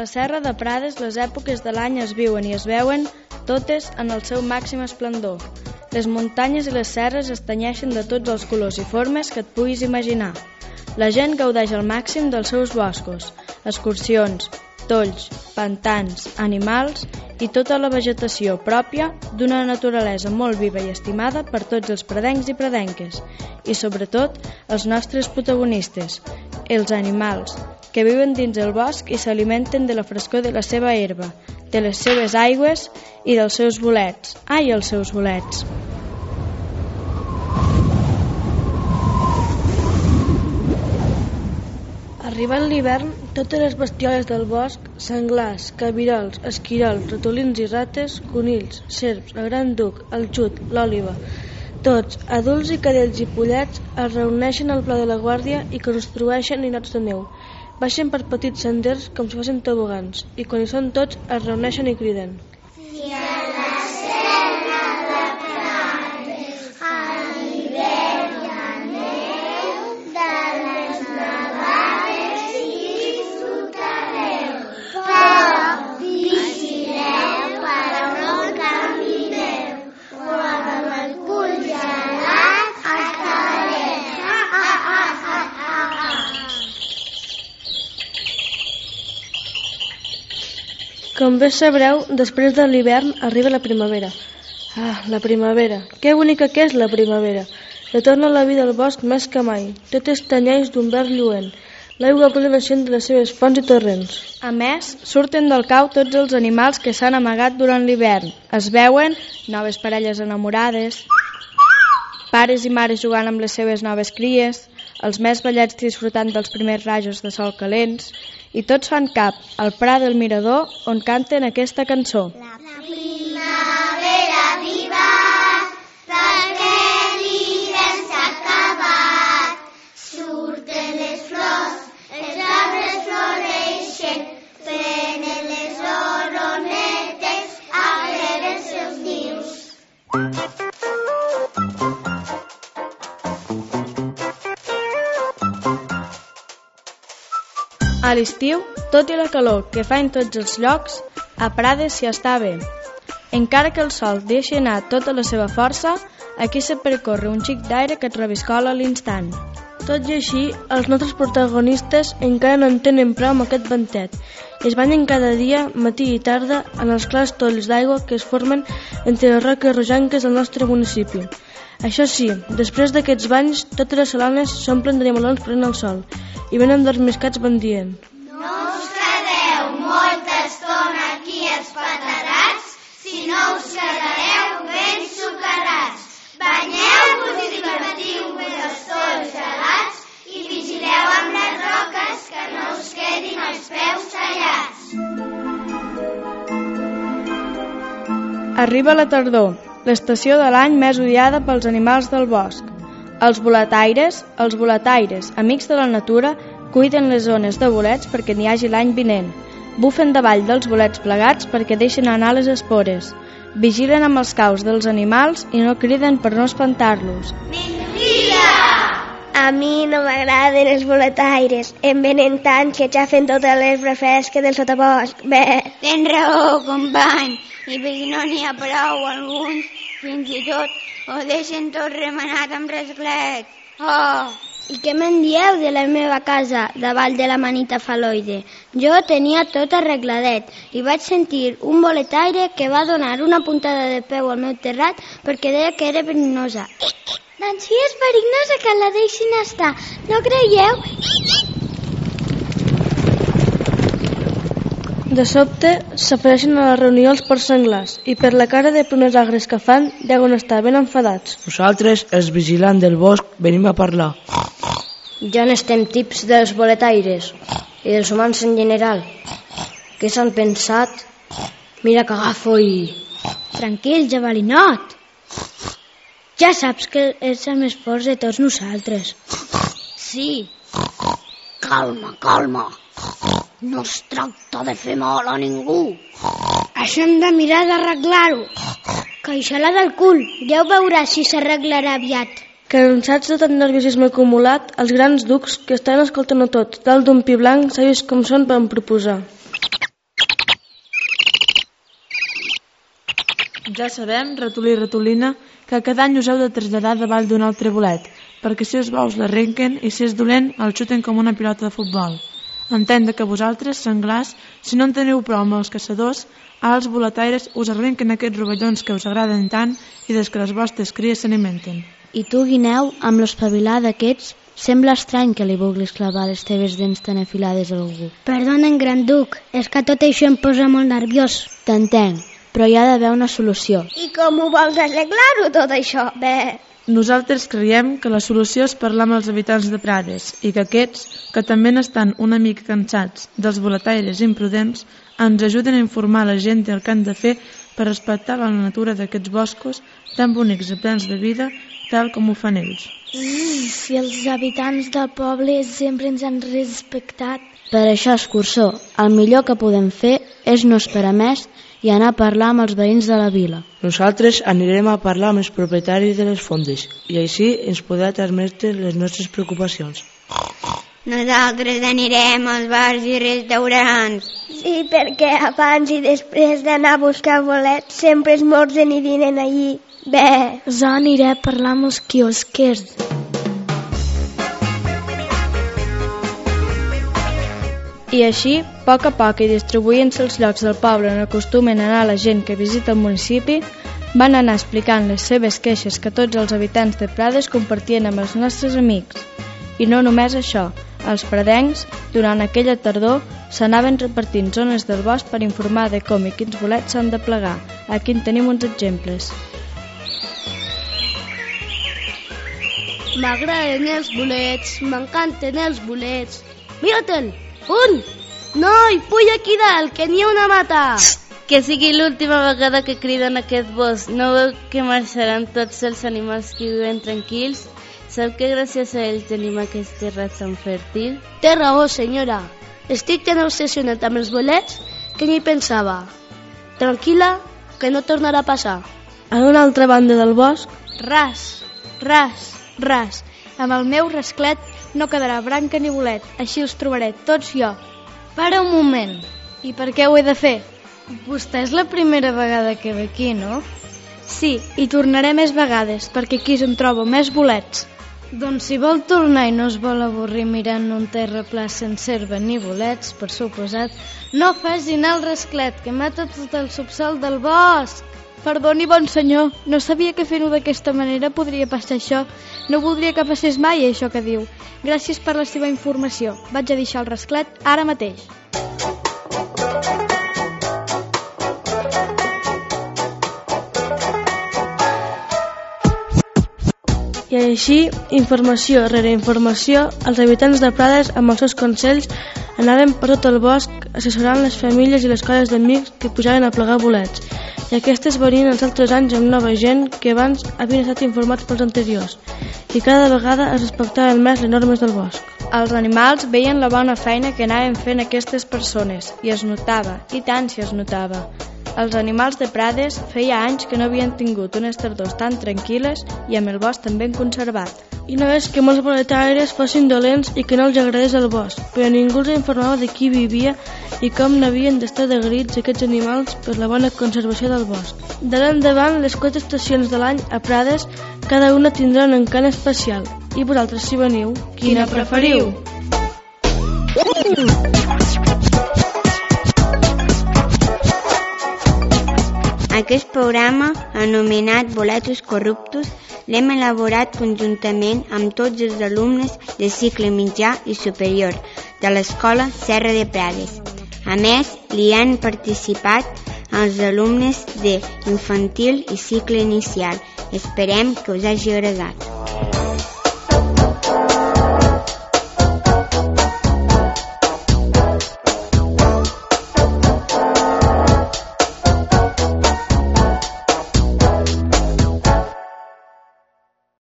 serra de Prades les èpoques de l'any es viuen i es veuen totes en el seu màxim esplendor. Les muntanyes i les serres es tenyeixen de tots els colors i formes que et puguis imaginar. La gent gaudeix al màxim dels seus boscos, excursions, tolls, pantans, animals i tota la vegetació pròpia d'una naturalesa molt viva i estimada per tots els pradencs i pradenques i sobretot els nostres protagonistes, els animals, que viuen dins el bosc i s'alimenten de la frescor de la seva herba, de les seves aigües i dels seus bolets. Ai, els seus bolets! Arribant l'hivern, totes les bestioles del bosc, senglars, cabirols, esquirols, ratolins i rates, conills, serps, el gran duc, el xut, l'òliba, tots, adults i cadells i pollets, es reuneixen al Pla de la Guàrdia i construeixen ninots de neu. Baixen per petits senders com si fossin tobogans i quan hi són tots es reuneixen i criden. Si a la serra de Prades a l'hivern hi ha neu, de les nevades hi disfrutareu. Però vigileu per no camineu o amb el cul gelat acabareu. Com bé sabreu, després de l'hivern arriba la primavera. Ah, la primavera! Que bonica que és la primavera! Retorna la vida al bosc més que mai. Tot es tenyeix d'un verd lluent. L'aigua plena naixent de les seves fonts i torrents. A més, surten del cau tots els animals que s'han amagat durant l'hivern. Es veuen noves parelles enamorades, pares i mares jugant amb les seves noves cries, els més vellets disfrutant dels primers rajos de sol calents, i tots fan cap al Prat del Mirador on canten aquesta cançó. La primavera ha arribat, perquè l'hivern s'ha acabat. Surten les flors, els arbres floreixen, prenen les oronetes a veure els seus nius. A l'estiu, tot i la calor que fa en tots els llocs, a Prades s'hi està bé. Encara que el sol deixi anar tota la seva força, aquí se percorre un xic d'aire que et reviscola a l'instant. Tot i així, els nostres protagonistes encara no en tenen prou amb aquest ventet i es banyen cada dia, matí i tarda, en els clars tolls d'aigua que es formen entre les roques rojanques del nostre municipi. Això sí, després d'aquests banys, totes les solanes s'omplen d'animalons prenent el sol i venen dormiscats van dient: No us quedeu molta estona aquí els patarats, si no us quedareu ben sucarats. Banyeu-vos i divertiu-vos als tolls gelats i vigileu amb les roques que no us quedin els peus tallats. Arriba la tardor, l'estació de l'any més odiada pels animals del bosc. Els boletaires, amics de la natura, cuiden les zones de bolets perquè n'hi hagi l'any vinent. Bufen davall dels bolets plegats perquè deixen anar les espores. Vigilen amb els caus dels animals i no criden per no espantar-los. Mentida! A mi no m'agraden els boletaires. Em venen tant que xafen totes les fresques del sotabosc. Bé. Tens raó, company. I perquè no n'hi ha prou, alguns fins i tot ho deixen tot remenat amb rasclet. Oh! I què me'n dieu de la meva casa, davall de la manita faloide? Jo tenia tot arregladet i vaig sentir un boletaire que va donar una puntada de peu al meu terrat perquè deia que era verinosa. Doncs si és verinosa, que la deixin estar, no creieu? De sobte s'afereixen a la reunió els porcs senglars i per la cara de prunes agres que fan deuen estar ben enfadats. Nosaltres, els vigilants del bosc, venim a parlar. Ja n'estem tips dels boletaires i dels humans en general. Què s'han pensat? Mira que agafo i... Tranquil, jabalinot. Ja saps que ets el més fort de tots nosaltres. Sí. Calma. No es tracta de fer mal a ningú. Això hem de mirar d'arreglar-ho. Caixola del cul, ja ho veuràs si s'arreglarà aviat. Cansats de tant nerviosisme acumulat, els grans ducs, que estan escoltant-ho tot, dalt d'un pi blanc, savis com són, van proposar. Ja sabem, ratolí i ratolina, que cada any us heu de traslladar davall d'un altre bolet, perquè si els bous l'arrenquen i si és dolent el xuten com una pilota de futbol. Entén que vosaltres, senglars, si no en teniu prou amb els caçadors, als boletaires us arrenquen aquests rovellons que us agraden tant i des que les vostres cries s'alimenten. I tu, guineu, amb l'espavilar d'aquests, sembla estrany que li vulguis clavar les teves dents tan afilades a algú. Perdonen, gran duc, és que tot això em posa molt nerviós. T'entenc, però hi ha d'haver una solució. I com ho vols arreglar-ho, tot això? Bé, Nosaltres creiem que la solució és parlar amb els habitants de Prades i que aquests, que també n'estan una mica cansats dels boletaires imprudents, ens ajuden a informar la gent del que han de fer per respectar la natura d'aquests boscos tan bonics i plens de vida, tal com ho fan ells. Si els habitants del poble sempre ens han respectat. Per això, escurçó, el millor que podem fer és no esperar més i anar a parlar amb els veïns de la vila. Nosaltres anirem a parlar amb els propietaris de les fondes i així ens podrà transmetre les nostres preocupacions. nosaltres anirem als bars i restaurants. Sí, perquè abans i després d'anar a buscar bolets sempre es morgen i dinen allí. Bé, Jo aniré a parlar amb els quiosquers. I així, a poc i distribuint-se els llocs del poble on acostumen a anar la gent que visita el municipi, van anar explicant les seves queixes que tots els habitants de Prades compartien amb els nostres amics. I no només això, els pradencs, durant aquella tardor, s'anaven repartint zones del bosc per informar de com i quins bolets s'han de plegar. Aquí en tenim uns exemples. M'agraden els bolets, m'encanten els bolets. Mira-te'l! Un! Noi, puja aquí dalt, que n'hi ha una mata! Que sigui l'última vegada que criden aquest bosc. No veu que marxaran tots els animals que viuen tranquils? Sap que gràcies a ells tenim aquesta terra tan fèrtil? Té raó, senyora. Estic tan obsessionat amb els bolets que ni pensava. Tranquil·la, que no tornarà a passar. A una altra banda del bosc, ras, ras, ras. Amb el meu rasclet no quedarà branca ni bolet, així els trobaré tots jo. Para un moment. I per què ho he de fer? Vostè és la primera vegada que ve aquí, no? Sí, i tornaré més vegades, perquè aquí se'n trobo més bolets. Doncs si vol tornar i no es vol avorrir mirant un terraplà sense herba ni bolets, per suposat, no faci anar el rasclet, que mata tot el subsòl del bosc. Perdoni, bon senyor, no sabia que fent-ho d'aquesta manera podria passar això. No voldria que passés mai això que diu. Gràcies per la seva informació. Vaig a deixar el rasclet ara mateix. I així, informació rere informació, els habitants de Prades, amb els seus consells, anaven per tot el bosc assessorant les famílies i les colles d'amics que pujaven a plegar bolets. I aquestes venien els altres anys amb nova gent que abans havien estat informats pels anteriors. I cada vegada es respectaven més les normes del bosc. Els animals veien la bona feina que anaven fent aquestes persones i es notava, i tant si es notava. Els animals de Prades feia anys que no havien tingut unes tardors tan tranquil·les i amb el bosc tan ben conservat. I no és que molts boletaires fossin dolents i que no els agradés el bosc, però ningú els informava de qui vivia i com n'havien d'estar d'agraïts aquests animals per la bona conservació del bosc. D'ara endavant, les 4 estacions de l'any a Prades, cada una tindrà un encant especial. I vosaltres, si veniu, quina preferiu? Aquest programa, anomenat Boletos Corruptos, l'hem elaborat conjuntament amb tots els alumnes de cicle mitjà i superior de l'Escola Serra de Prades. A més, hi han participat els alumnes d'infantil i cicle inicial. Esperem que us hagi agradat.